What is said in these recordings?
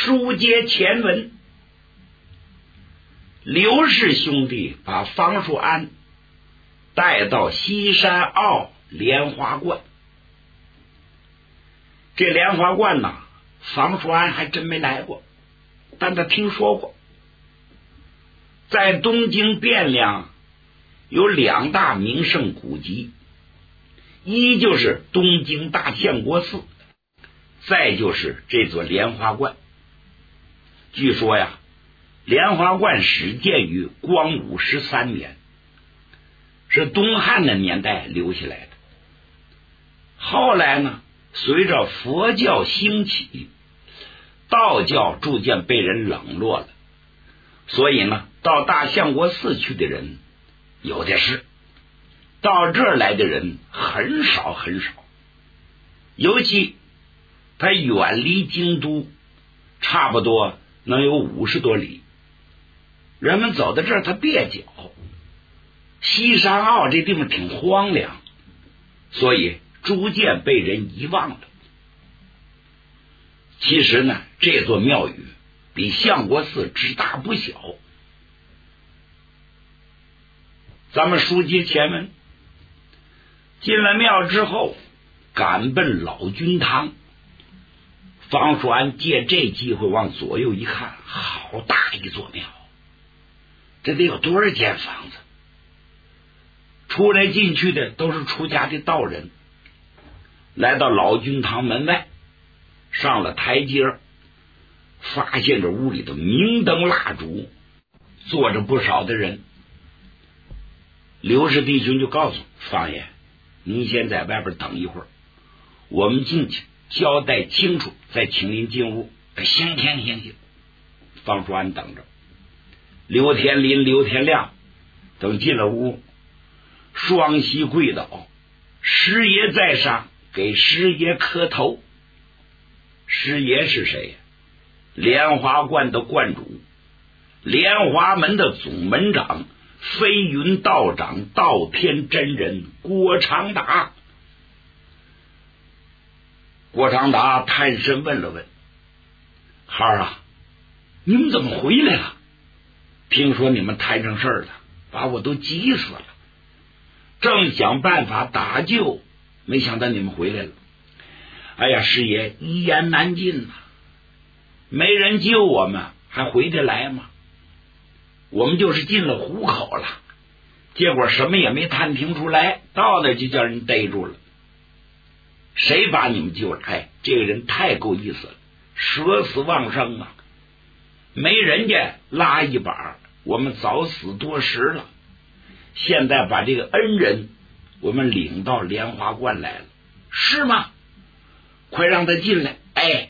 书接前文，刘氏兄弟把方术安带到西山坳莲花观。这莲花观呢，方术安还真没来过，但他听说过。在东京汴梁有两大名胜古迹，一就是东京大相国寺，再就是这座莲花观。据说呀，莲花观始建于光武13年，是东汉的年代留下来的。后来呢，随着佛教兴起，道教逐渐被人冷落了，所以呢，到大相国寺去的人有的是，到这儿来的人很少很少。尤其他远离京都差不多能有50多里，人们走到这儿他蹩脚。西山坳这地方挺荒凉，所以逐渐被人遗忘了。其实呢，这座庙宇比相国寺只大不小。咱们书接前文，进了庙之后赶奔老君堂。方术安借这机会往左右一看，好大一座庙，这得有多少间房子？出来进去的都是出家的道人。来到老君堂门外，上了台阶，发现这屋里的明灯蜡烛，坐着不少的人。刘氏弟兄就告诉方爷，您先在外边等一会儿，我们进去交代清楚再请您进屋。行。方术安等着。刘天林、刘天亮等进了屋，双膝跪倒，师爷在上，给师爷磕头。师爷是谁呀？莲花观的观主，莲花门的总门长，飞云道长道天真人郭长达。郭长达探身问了问：孩儿啊，你们怎么回来了？听说你们摊上事儿了，把我都急死了，正想办法打救，没想到你们回来了。哎呀，师爷，一言难尽呐，没人救我们还回得来吗？我们就是进了虎口了，结果什么也没探听出来，到那就叫人逮住了。谁把你们救了？这个人太够意思了，舍死忘生啊！没人家拉一把，我们早死多时了。现在把这个恩人我们领到莲花观来了，是吗？快让他进来。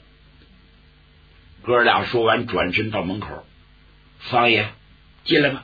哥俩说完转身到门口，方爷进来吧。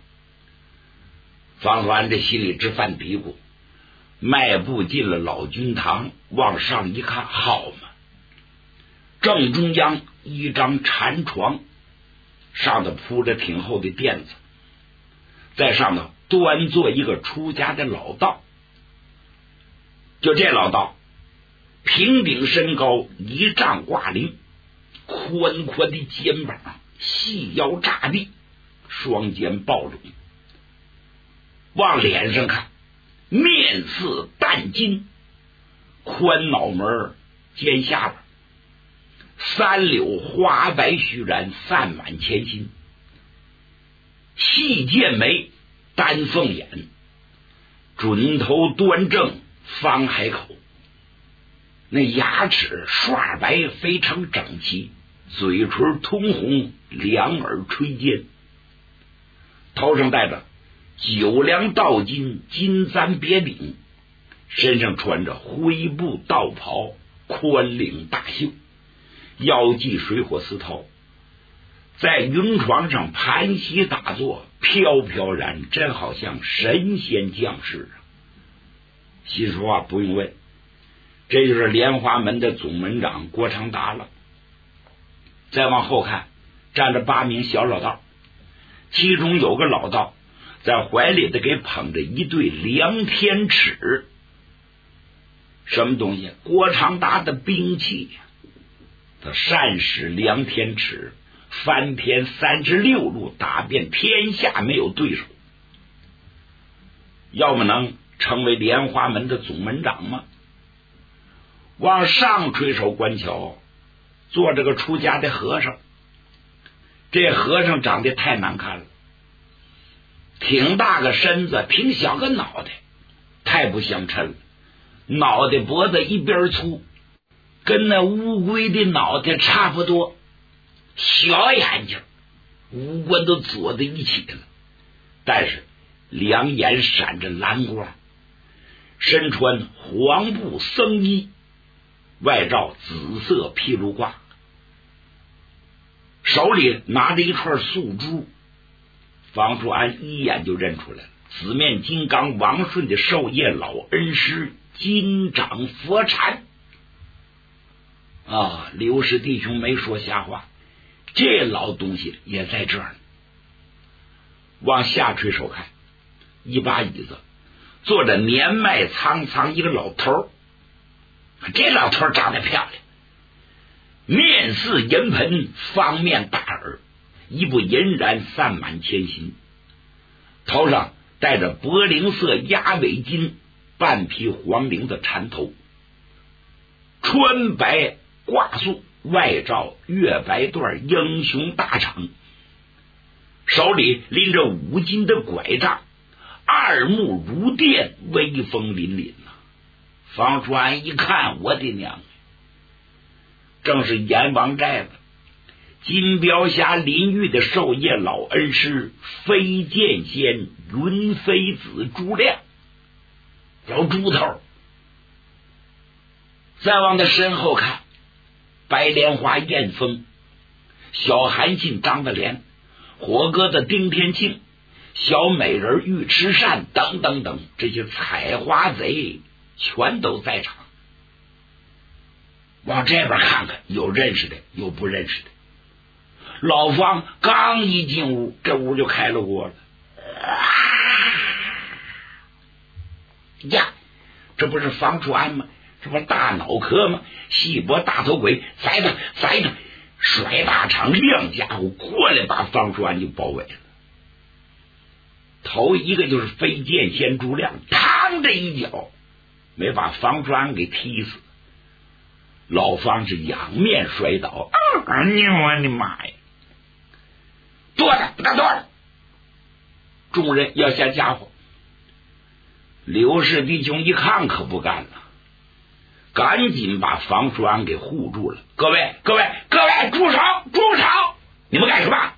方术安这心里直犯嘀咕，迈步进了老君堂，往上一看，好嘛，正中央一张禅床，上头铺着挺厚的垫子，在上头端坐一个出家的老道。就这老道平顶身高1丈挂零，宽宽的肩膀，细腰炸地，双肩抱拢，往脸上看面似淡金，宽脑门尖下巴，3绺花白须髯散满前心，细剑眉丹凤眼，准头端正方海口，那牙齿刷白非常整齐，嘴唇通红，两耳垂尖，头上戴着9梁道金金簪别顶，身上穿着灰布道袍，宽领大袖，腰系水火丝绦，在云床上盘膝打坐，飘飘然，真好像神仙降世啊！心说话不用问，这就是莲花门的总门长郭长达了。再往后看，站着8名小老道，其中有个老道在怀里的给捧着一对量天尺。什么东西？郭长达的兵器。 他善使量天尺，翻天36路，打遍天下没有对手。要么能成为莲花门的总门长吗？往上垂手观瞧，坐着个出家的和尚。这和尚长得太难看了，挺大个身子，挺小个脑袋，太不相称了。脑袋脖子一边粗，跟那乌龟的脑袋差不多，小眼睛，五官都左在一起了，但是两眼闪着蓝光，身穿黄布僧衣，外罩紫色披卢褂，手里拿着一串素珠。方叔安一眼就认出来了，紫面金刚王顺的授业老恩师金掌佛禅啊！刘氏弟兄没说瞎话，这老东西也在这儿呢。往下垂手看，一把椅子坐着年迈苍苍一个老头，这老头长得漂亮，面似银盆，方面大耳，一部银髯散满千心，头上戴着柏绫色鸭尾巾，半披黄绫的缠头，穿白挂素，外罩月白缎英雄大氅，手里拎着5斤的拐杖，二目如电，威风凛凛呐。方叔安一看，我的娘，正是阎王寨子金标峡临狱的授业老恩师飞剑仙云飞子朱亮，有猪头。再往他身后看，白莲花艳风，小韩信张德莲，火鸽子丁天庆，小美人尉迟善等等等，这些采花贼全都在场。往这边看看，有认识的，有不认识的。老方刚一进屋，这屋就开了锅了。呀，这不是方处安吗？这不是大脑壳吗？细脖大头鬼，宰他宰他！甩大长亮家伙过来，把方处安就包围了。头一个就是飞剑仙朱亮，嘡这一脚没把方处安给踢死。老方是仰面摔倒，你我的妈呀！剁他，不打剁了！众人要下家伙，刘氏弟兄一看可不干了，赶紧把方叔安给护住了。各位，住手！你们干什么？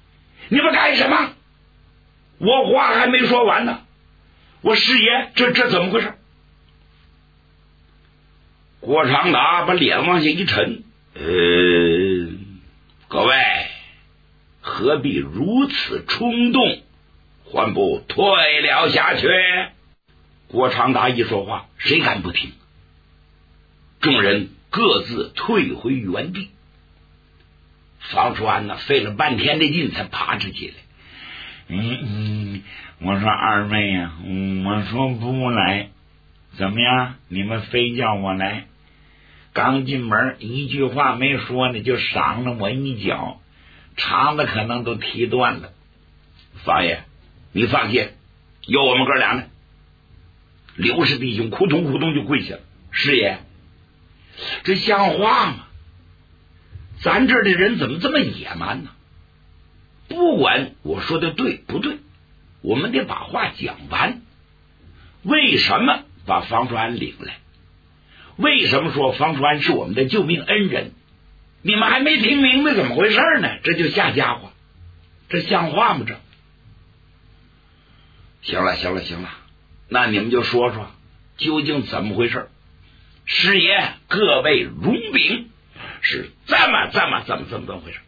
我话还没说完呢。我师爷，这怎么回事？郭长达把脸往下一沉，各位何必如此冲动，还不退了下去？郭长达一说话，谁敢不听？众人各自退回原地。方叔安呢，费了半天的劲才爬起来。我说二妹呀，我说不来，怎么样？你们非叫我来？刚进门一句话没说呢，就赏了我一脚，肠子可能都踢断了。方爷，你放心，有我们哥俩呢。刘氏弟兄扑通扑通就跪下了。师爷，这像话吗？咱这儿的人怎么这么野蛮呢？不管我说的对不对，我们得把话讲完。为什么把方叔安领来？为什么说方叔安是我们的救命恩人？你们还没听明白怎么回事呢，这就下家伙，这像话吗？这行了，那你们就说说究竟怎么回事？师爷，各位如禀，是这么回事。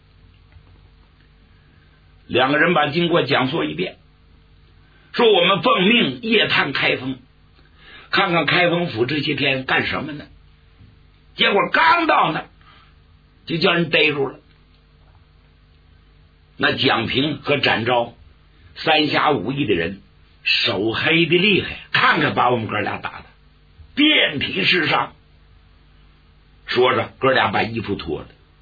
两个人把经过讲述一遍，说我们奉命夜探开封，看看开封府这些天干什么呢？结果刚到那就叫人逮住了。那蒋平和展昭三侠五义的人，手黑的厉害，看看把我们哥俩打的遍体是伤。说着，哥俩把衣服脱了，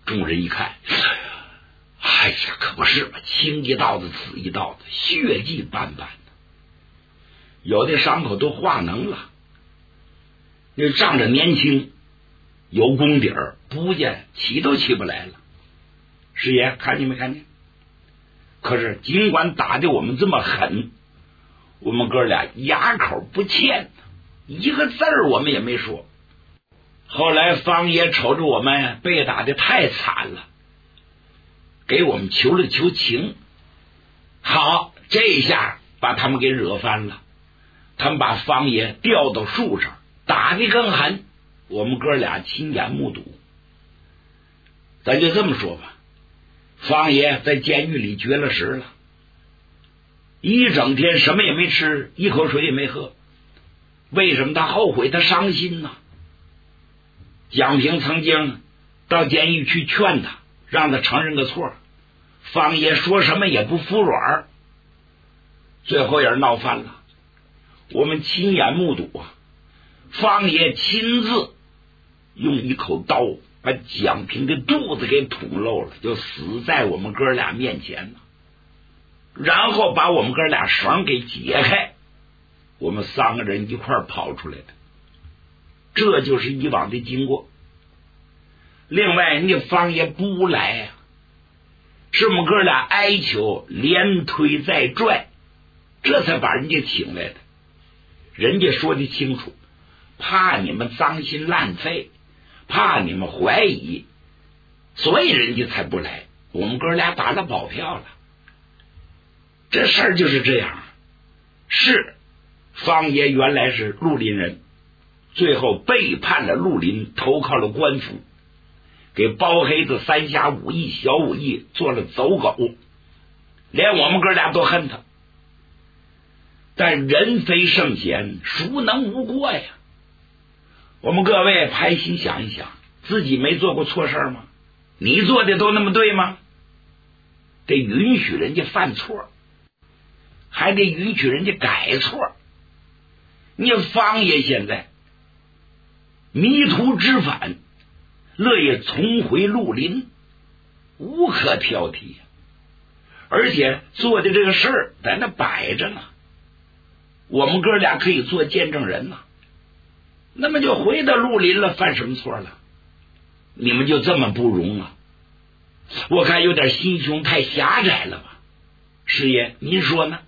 众人一看，哎呀，可不是嘛，青一道子紫一道子，血迹斑斑的，有的伤口都化脓了。那仗着年轻有功底儿，不见起都起不来了。师爷看见没看见？可是尽管打的我们这么狠，我们哥俩哑口不欠，一个字儿我们也没说。后来方爷瞅着我们被打的太惨了，给我们求了求情。好，这一下把他们给惹翻了，他们把方爷吊到树上，打得更狠，我们哥俩亲眼目睹。咱就这么说吧，方爷在监狱里绝了食了，一整天什么也没吃，一口水也没喝。为什么他后悔？他伤心呢。蒋平曾经到监狱去劝他，让他承认个错，方爷说什么也不服软，最后也是闹翻了。我们亲眼目睹啊，方爷亲自用一口刀把蒋平的肚子给捅漏了，就死在我们哥俩面前了。然后把我们哥俩绳给解开，我们三个人一块儿跑出来的。这就是以往的经过。另外人家方爷不来呀，是我们哥俩哀求，连推再拽，这才把人家请来的。人家说的清楚，怕你们脏心烂肺，怕你们怀疑，所以人家才不来。我们哥俩打了保票了。这事儿就是这样。是方爷原来是绿林人，最后背叛了绿林，投靠了官府，给包黑子三侠五义小五义做了走狗，连我们哥俩都恨他。但人非圣贤，孰能无过呀？我们各位拍心想一想，自己没做过错事吗？你做的都那么对吗？得允许人家犯错，还得允许人家改错。你方爷现在迷途知返，乐意重回绿林，无可挑剔，而且做的这个事儿在那摆着呢，我们哥俩可以做见证人呢。那么就回到绿林了，犯什么错了？你们就这么不容啊？我看有点心胸太狭窄了吧？师爷您说呢？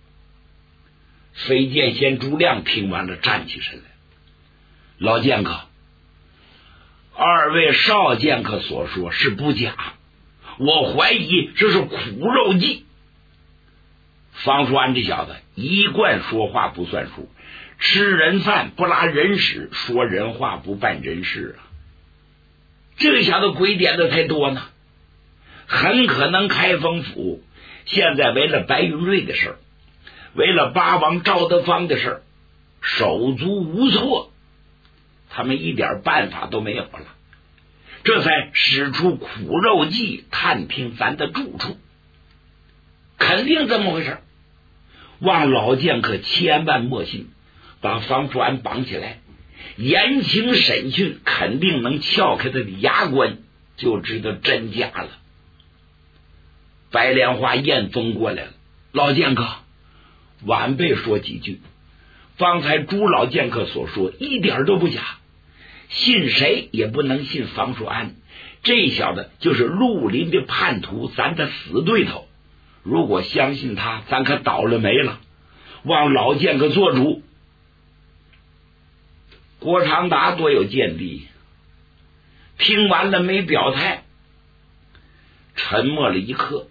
飞剑仙朱亮听完了站起身来，老剑客，二位少剑客所说是不假，我怀疑这是苦肉计。方叔安这小子一贯说话不算数，吃人饭不拉人屎，说人话不办人事啊！这个小子鬼点子太多呢，很可能开封府现在为了白云瑞的事儿，为了八王赵德芳的事儿，手足无措，他们一点办法都没有了，这才使出苦肉计探听咱的住处，肯定这么回事。望老剑客千万莫信，把方叔安绑起来，严刑审讯，肯定能撬开他的牙关，就知道真假了。白莲花燕风过来了，老剑客，晚辈说几句，方才朱老剑客所说一点都不假，信谁也不能信方叔安，这小子就是绿林的叛徒，咱的死对头，如果相信他，咱可倒了霉了。望老剑客做主。郭长达多有见地，听完了没表态，沉默了一刻。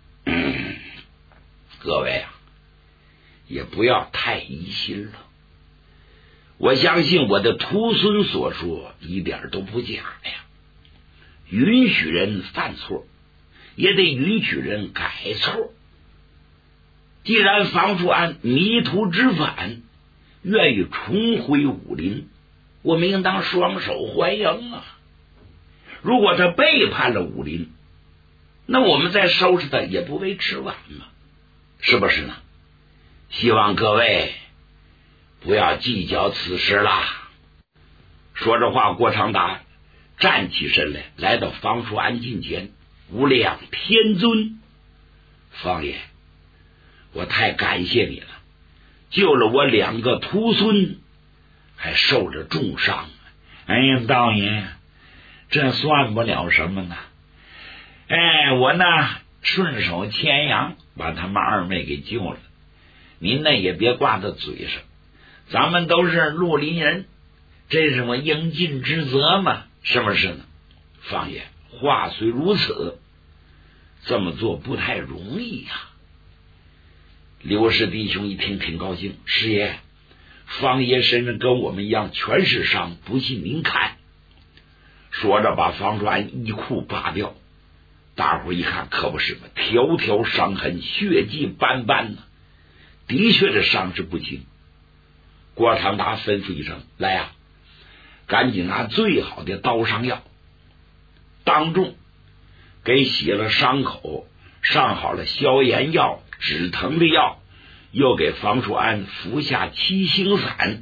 各位啊，也不要太疑心了，我相信我的徒孙所说一点都不假呀。允许人犯错，也得允许人改错。既然方叔安迷途知返，愿意重回武林，我们应当双手欢迎啊。如果他背叛了武林，那我们再收拾他也不为迟晚嘛，是不是呢？希望各位不要计较此事啦。说着话，郭长达站起身来，来到方叔安近前，无量天尊，方爷，我太感谢你了，救了我2个徒孙，还受着重伤。 哎呀，道爷，这算不了什么呢。我呢顺手牵羊把他们2妹给救了，您呢也别挂在嘴上，咱们都是绿林人，这是我应尽之责嘛，是不是呢？ 方爷，话虽如此，这么做不太容易呀。刘氏弟兄一听挺高兴，师爷，方爷身上跟我们一样全是伤，不信您看。说着把方叔安衣裤扒掉，大伙一看可不是嘛，条条伤痕，血迹斑斑呢，的确这伤势不轻。郭长达吩咐一声，来呀，赶紧拿最好的刀伤药，当众给洗了伤口，上好了消炎药、止疼的药，又给方叔安服下7星散，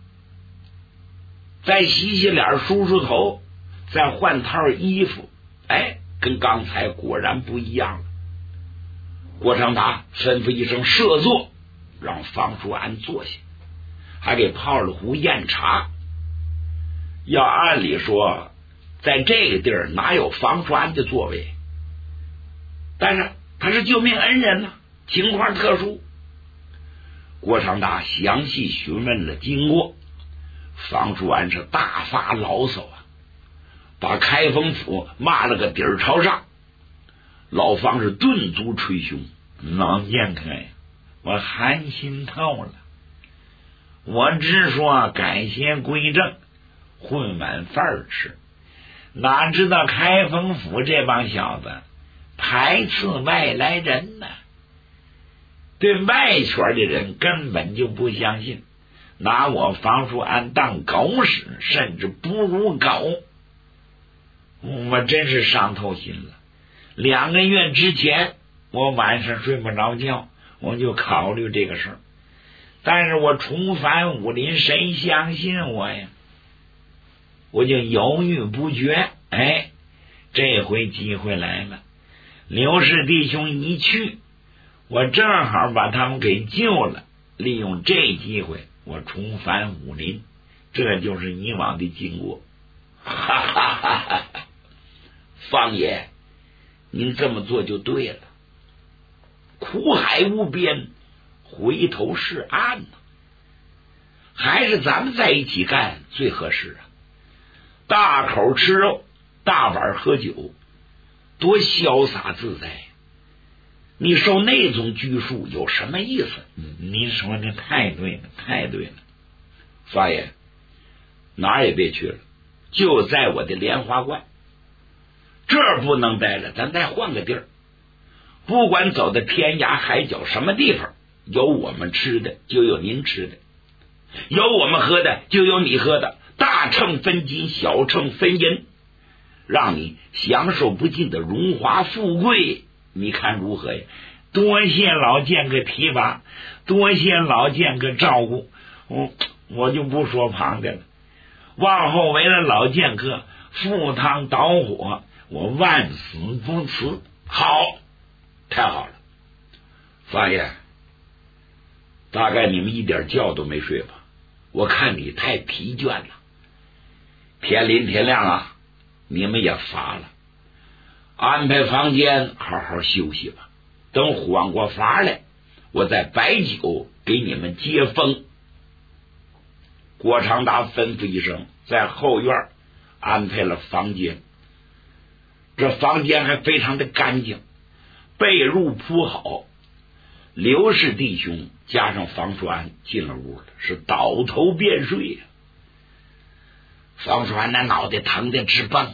再洗洗脸、梳梳头，再换套衣服，跟刚才果然不一样了。郭长达吩咐一声设座，让方叔安坐下，还给泡了壶酽茶。要按理说在这个地儿哪有方叔安的座位，但是他是救命恩人呢，情况特殊。郭长达详细询问了经过，方叔安是大发牢骚啊，把开封府骂了个底儿朝上。老方是顿足捶胸， 老剑客呀，我寒心透了，我只说改邪归正，混碗饭吃，哪知道开封府这帮小子排斥外来人呢，对外圈的人根本就不相信，拿我方叔安当狗使，甚至不如狗。我真是伤透心了。2个月之前我晚上睡不着觉，我就考虑这个事儿，但是我重返武林，谁相信我呀？我就犹豫不决。这回机会来了，刘氏弟兄一去，我正好把他们给救了，利用这机会我重返武林，这就是以往的经过。 哈哈哈哈！方爷，您这么做就对了，苦海无边，回头是岸呢。还是咱们在一起干最合适啊！大口吃肉，大碗喝酒，多潇洒自在。你受那种拘束有什么意思？ 您说的太对了，太对了。 方爷，哪儿也别去了，就在我的莲花观。这儿不能待了，咱再换个地儿。不管走到天涯海角什么地方，有我们吃的就有您吃的，有我们喝的就有你喝的，大秤分金，小秤分银，让你享受不尽的荣华富贵，你看如何呀？ 多谢老剑客提拔，多谢老剑客照顾，我就不说旁的了，往后为了老剑客赴汤蹈火，我万死不辞。 好，太好了。方爷，大概你们一点觉都没睡吧？我看你太疲倦了。天临天亮了，你们也乏了，安排房间好好休息吧。等缓过乏来，我再摆酒给你们接风。郭长达吩咐一声，在后院安排了房间。这房间还非常的干净，被褥铺好。刘氏弟兄加上方叔安进了屋了，是倒头便睡呀。方叔安那脑袋疼得直蹦啊，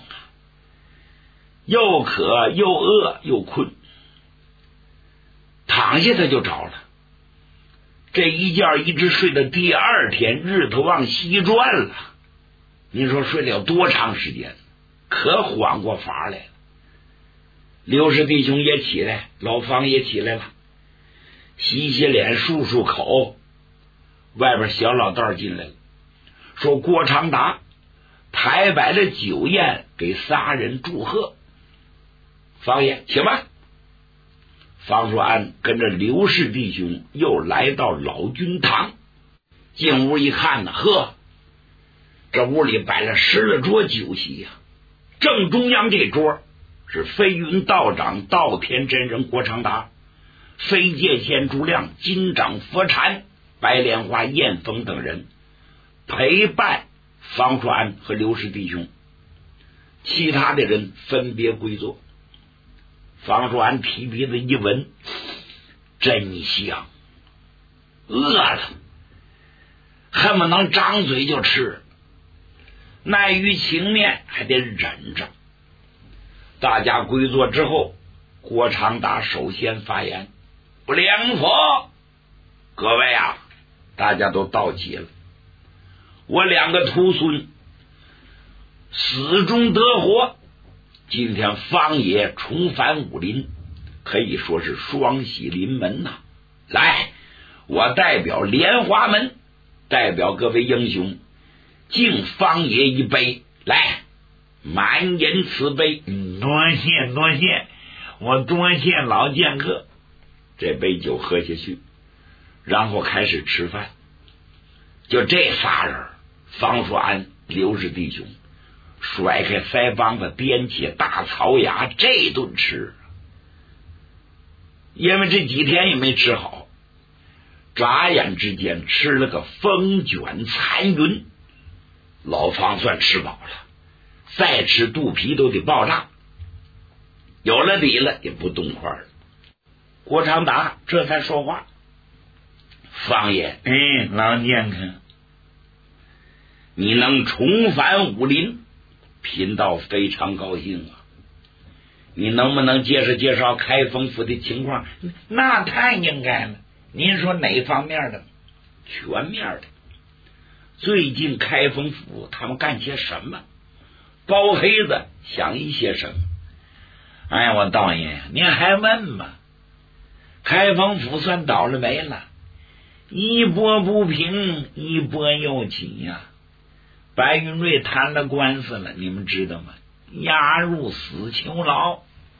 又渴又饿又困，躺下他就着了。这一觉一直睡到第2天，日头往西转了。你说睡了有多长时间？可缓过乏来了。刘氏弟兄也起来，老方也起来了，洗洗脸，漱漱口。外边小老道进来了，说郭长达他还摆了酒宴给仨人祝贺。方爷起吧。方叔安跟着刘氏弟兄又来到老君堂，进屋一看呢，呵，这屋里摆了10来桌酒席呀。正中央这桌是飞云道长道天真人郭长达，飞界仙朱亮、金掌佛禅、白莲花燕峰等人陪伴方叔安和刘氏弟兄，其他的人分别归坐。方叔安提鼻子一闻，真香，饿了，恨不能张嘴就吃，耐于情面还得忍着。大家归坐之后，郭长达首先发言：不良佛，各位啊，大家都到齐了。我2个徒孙死中得活，今天方爷重返武林，可以说是双喜临门呐！来，我代表莲花门，代表各位英雄，敬方爷一杯，来，满饮此杯。 多谢多谢，我多谢老剑客。 这杯酒喝下去，然后开始吃饭。就这仨人，方叔安、刘氏弟兄甩开腮帮子，掂起大槽牙，这顿吃。因为这几天也没吃好，眨眼之间吃了个风卷残云。老方算吃饱了，再吃肚皮都得爆炸，有了底了也不动筷了。郭长达这才说话：方爷， 老剑客， 你能重返武林，贫道非常高兴啊！你能不能介绍介绍开封府的情况？ 那太应该了。您说哪方面的？ 全面的。最近开封府他们干些什么？包黑子想一些什么？ 哎，我道爷，您还问吧？开封府算倒了霉了，一波不平，一波又起呀。白云瑞谈了官司了，你们知道吗？押入死囚牢。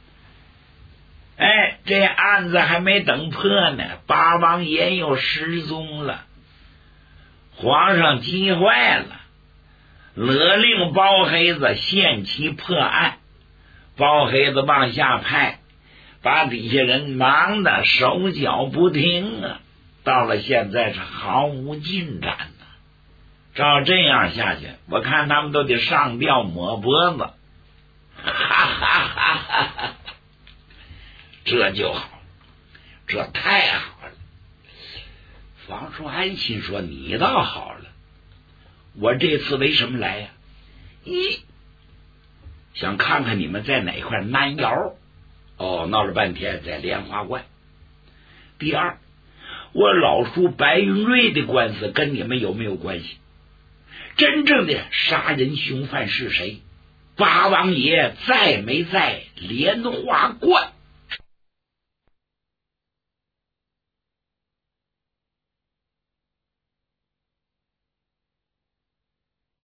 哎，这案子还没等破呢，八王爷又失踪了。皇上急坏了，勒令包黑子限期破案。包黑子往下派，把底下人忙得手脚不停啊！到了现在是毫无进展呢。照这样下去，我看他们都得上吊抹脖子。 哈哈哈哈哈！这就好，这太好了。方叔安心说：“你倒好了，我这次为什么来呀？想看看你们在哪块难窑。闹了半天在莲花观。第二，我老叔白云瑞的官司跟你们有没有关系？真正的杀人凶犯是谁？八王爷在没在莲花观？